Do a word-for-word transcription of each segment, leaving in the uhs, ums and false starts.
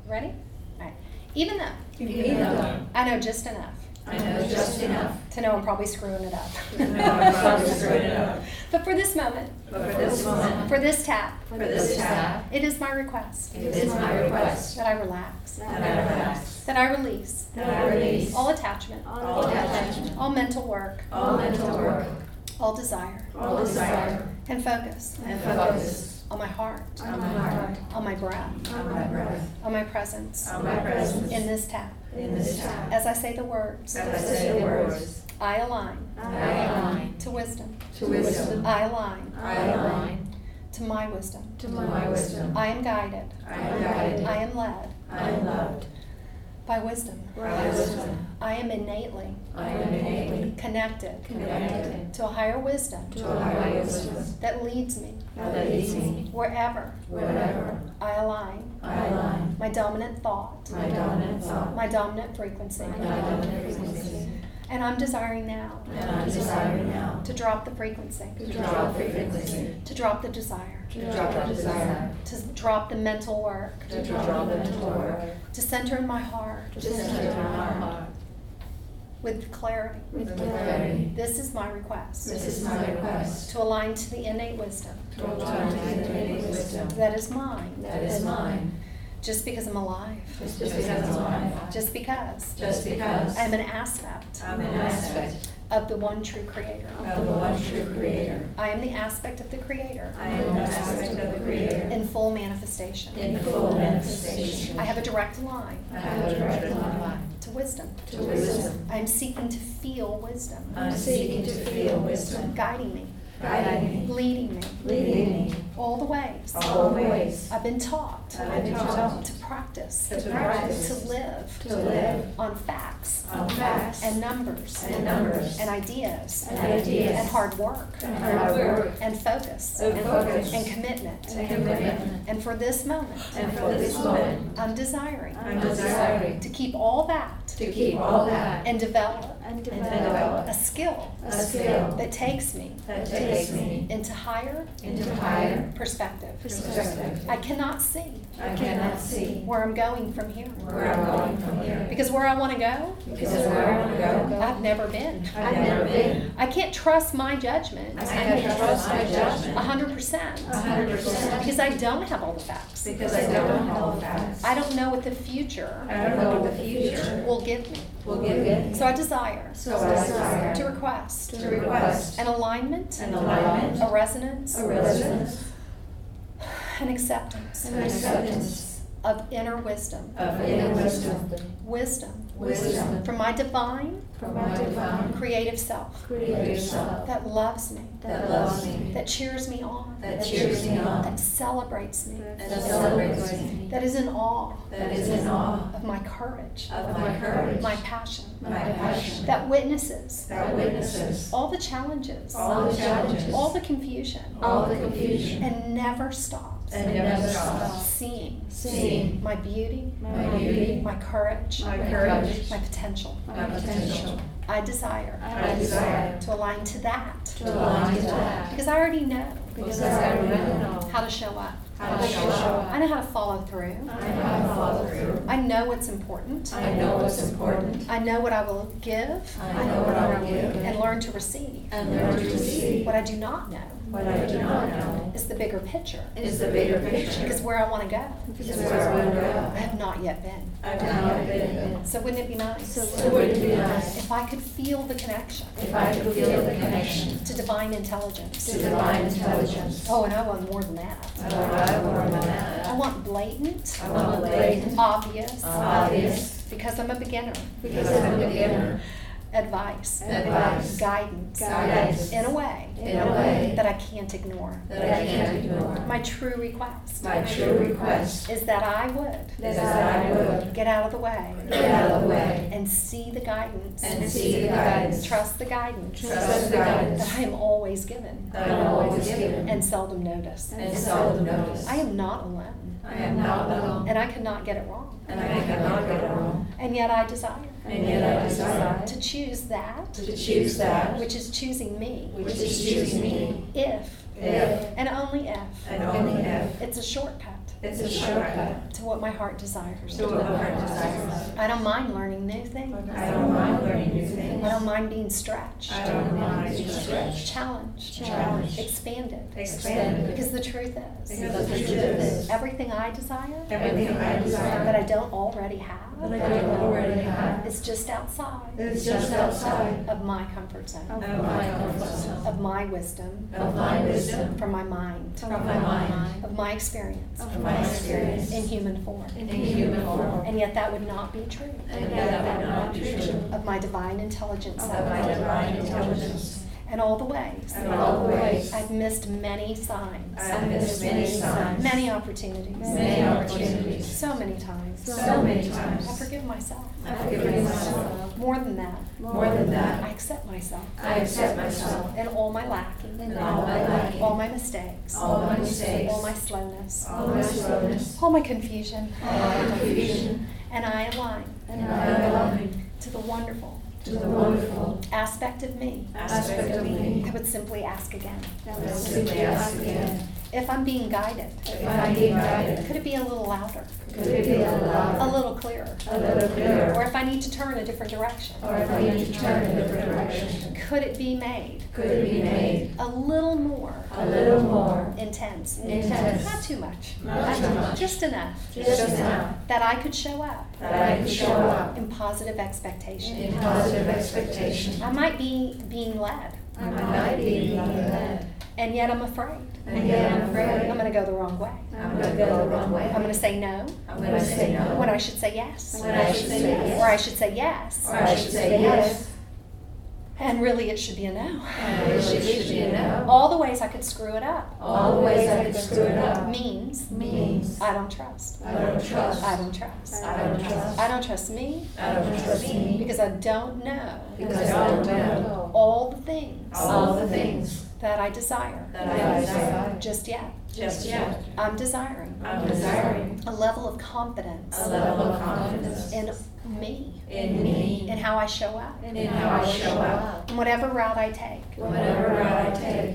Ready? All right. Even though Even though I know just enough I know just enough to know I'm probably screwing it up. to know I'm probably screwing it up. But for this moment, But for this moment, for this tap, for this tap, it is my request it is my request that I relax, that I relax, that I release that I release all attachment, all attachment, all mental work, all mental work, all desire, all desire, and focus and focus on my heart, on my heart, on my breath, on my breath, on my presence on my presence in this tap. in this tap. As I say the words, As I say the words, I align I align to wisdom. to wisdom. I align I align to my wisdom. to my wisdom. I am guided. I am guided. I am led I am loved by wisdom. by wisdom. I am innately I am innately connected connected to a higher wisdom to a higher wisdom that leads me that leads me wherever wherever I align I align my dominant thought, my dominant thought, my dominant frequency. my dominant frequency. And I'm desiring now And I'm desiring now to drop the frequency, to drop the frequency, to drop the desire, to drop the desire, to drop the mental work, to drop the mental work, to center in my heart to center in my heart with clarity. with clarity. This is my request, This is my request to align to the innate wisdom to align to the innate wisdom that is mine, that is mine, just because I'm alive, just because I'm alive, just because just because I'm an aspect I'm an aspect of the one true Creator. of the one true Creator. I am the aspect of the Creator I am an aspect of the Creator in full manifestation. in full manifestation. I have a direct line I have a direct line to wisdom. to wisdom. I am seeking to feel wisdom, I'm seeking to feel wisdom, guiding me, guiding me, leading me leading me all the ways all the ways I've been taught I've been taught to practice, to practice, to live, to live on facts on facts and numbers and numbers and ideas and ideas and hard work and hard work and focus and focus and commitment. and commitment. And for this moment, And for this moment, I'm desiring I'm desiring to keep all that to keep all that and develop and develop a skill a skill that takes me that takes me into higher into higher perspective. perspective. I cannot see I cannot see where I'm going from here. where I'm going from here. Because where I want to go, Because where I want to go, I've never been. I've never been. I can't trust my judgment I can't trust my a judgment hundred percent a hundred percent because I don't have all the facts. because I don't have all the facts. I don't know what the future I don't know what the future will give me. will give me. So I desire So I desire to request to request an alignment, an alignment, a resonance, a resonance, an acceptance an acceptance of inner wisdom. of inner wisdom, Wisdom wisdom from my divine from my divine creative self creative self that loves me, that loves me, that cheers me on, that cheers me on, that celebrates me, that celebrates me, that is in awe that is in awe of my courage, of my courage, my passion, my passion, that witnesses that witnesses all the challenges, all the challenges, all the confusion, all the confusion, and never stops and never stops seeing seeing my beauty, my beauty, my courage, my courage, my potential. my potential. I desire I desire to align to that to align to that because I already know because I already know how to show up. how to show up. I know how to follow through. I know how to follow through. I know what's important. I know what's important. I know what I will give I know what I will give and learn to receive. and learn to receive. What I do not know What I do not know is the bigger picture is the bigger picture. because where I want to go, Because where I want to go, I have not yet been. I've not been. So wouldn't it be nice So wouldn't it be nice if I could feel the connection if I could feel the connection to divine intelligence? to divine intelligence? Oh, and I want more than that. I want I want more than I that. want blatant, I want blatant, obvious, obvious, because I'm a beginner, because I'm a beginner, advice, advice, guidance, guidance, in a way in a way that I can't ignore. that I can't ignore. My true request My true request is that I would is that I would get out of the way get out of the way and see the guidance, and see the guidance, trust the guidance trust the guidance that I am always given that I'm always given and seldom noticed. and seldom noticed. I am not alone, I am not alone, and I cannot get it wrong. and I cannot get it wrong. And yet I desire And yet I desire to choose that to choose that which is choosing me, which is choosing me, if if and only if and only if it's a shortcut It's a shortcut to what my heart desires. to what my heart desires. I don't mind learning new things. I don't mind learning new things. I don't mind being stretched, I don't mind being stretched, challenged, challenged, expanded. expanded. Because the truth is, Because the truth is, everything I desire everything I desire that I don't already that have I don't already have is just outside is just outside of my comfort zone, of my comfort zone, of my wisdom, of my wisdom, from my mind, from my mind, of my experience of my experience in human form. in human form. And yet that would not be true And yet that would not be true of my divine intelligence of my divine intelligence. and all the ways. And all the ways I've missed many signs, I've missed many signs, many opportunities, many opportunities, so many times. so many I times. forgive myself. I forgive myself. More than that, More than I that, accept myself I accept myself and all my lacking, and all my lacking, all my mistakes, all my mistakes, all my slowness, all my slowness, all my confusion, all my confusion, and I align and I align to the wonderful to the wonderful aspect of me. aspect of me. I would simply ask again, I will simply ask again, if I'm being guided, if I'm being guided, could it be a little louder, could it be a a louder, little clearer, a little clearer, or if I need to turn a different direction, or if I need to turn in a different direction, could it be made could it be made a little more a little more intense, intense, not too much, not too much, just enough just enough that I could show up that I could show up in positive expectation. in positive expectation. I might be being led, I might be being led, and yet I'm afraid. and yet I'm I'm afraid going to go the wrong way. I'm going to go the wrong way. I'm going to say no I'm going to say no when I should say yes, when I should say yes, or I should say yes, or I should say yes, and really it should be a no. and it should should be a no. All the ways I could screw it up All the ways I could screw it up means means I don't trust. I don't trust. I don't trust. I don't trust. I don't trust me I don't trust me because I don't know because I don't know all the things all the things that I desire that I desire just yet. just yet. I'm desiring I'm desiring a level of confidence a level of confidence in me, in me, in how I show up, in how I show up. in whatever route I take. Whatever route I take,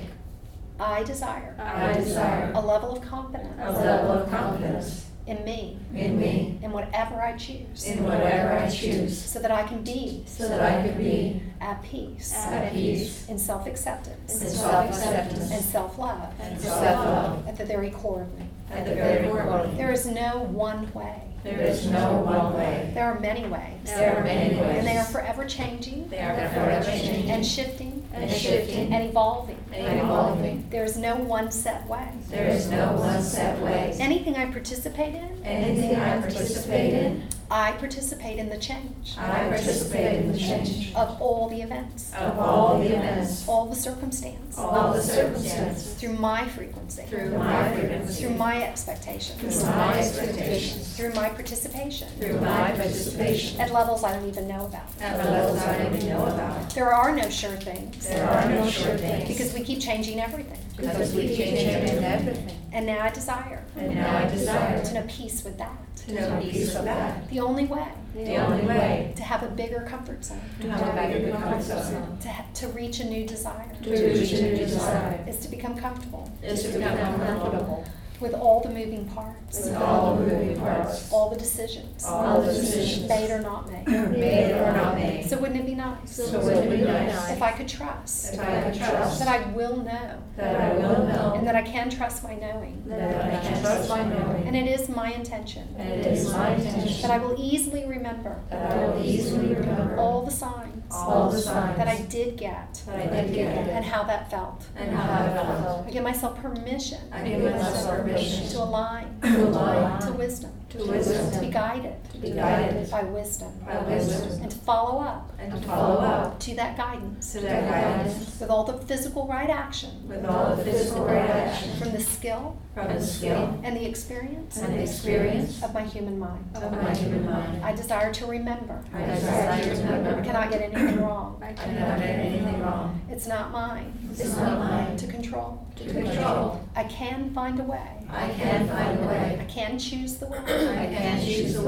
I desire I desire a level of confidence a level of confidence in me, in me, in whatever I choose, in whatever I choose, so that I can be so that I could be at peace, at peace, in self-acceptance, in self-acceptance, and self-love and self-love at the very core of me. at the very core of me. There is no one way. There is no one way. There are many ways. There are many ways. And they are forever changing They are forever changing and shifting and shifting and evolving. and evolving. There is no one set way. There is no one set way. Anything I participate in, Anything I participate in, I participate in the change I participate in the change of all the events, of all the events, all the circumstance, all the circumstances, through my frequency, through my frequency, through my expectations, through my expectations, through my participation, through my participation, at levels I don't even know about. at levels I don't even know about. There are no sure things, There are no sure things, because we keep changing everything. because we keep changing everything. And now I desire And now I desire to know peace with that. to know peace of that. The only way The only way to have a bigger comfort zone, to have a bigger comfort zone, to, ha- to reach a new desire, to reach a new desire, is to become comfortable is to become comfortable with all the moving parts, with all the moving parts, all the decisions, all the decisions, made or not made. made or not made. So wouldn't it be nice So wouldn't it be nice if I could trust if I could trust that I will know that I will know and that I can trust my knowing? that I can trust my knowing, And it is my intention and it is my intention that I will easily remember that I will easily remember all the signs all the signs that I did get that I did get and how that felt. and how I felt. I give myself permission I give myself permission to align to align to wisdom, to to be wisdom, guided to be guided by wisdom, by wisdom, and to follow up and to follow up to that guidance to that guidance with all the physical right action with all the physical right action from the skill from the skill and the experience and the experience of my human mind. of my human mind. I desire to remember. I desire to I remember. cannot get anything wrong. I cannot get anything wrong. It's not mine It's not mine to control. to control. I can find a way. I can find a I way. can choose the way I can choose the way to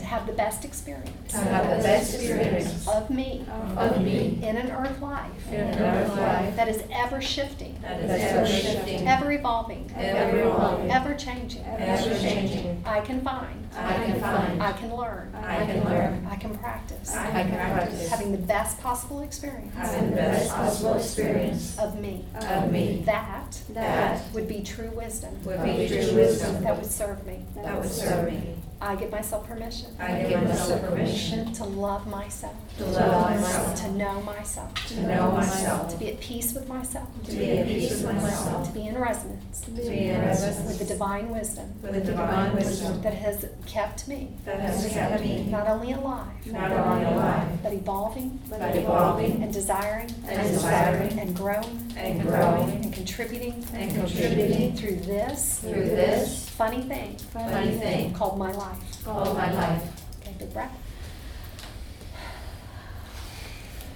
have the best experience to have the best experience of me of me in an earth life in an earth life that is ever shifting, that is ever shifting, ever evolving, ever evolving, ever changing. ever changing. I can find, I can find, I can learn, I can learn, I can practice, I can practice, having the best possible experience having the best possible experience of me. of me. That That would be true wisdom would be true wisdom that would serve me. that would serve me. I give myself permission I give myself permission to love myself, to love myself, to know myself, to know myself, to be at peace with myself, to be at peace with myself, to be in resonance to be in resonance with the divine wisdom with the divine wisdom that has kept me that has kept me not only alive, not only alive, but evolving but evolving and desiring and desiring and growing and growing and contributing and contributing through this through this funny thing funny thing called my life. called my life. Okay, big breath.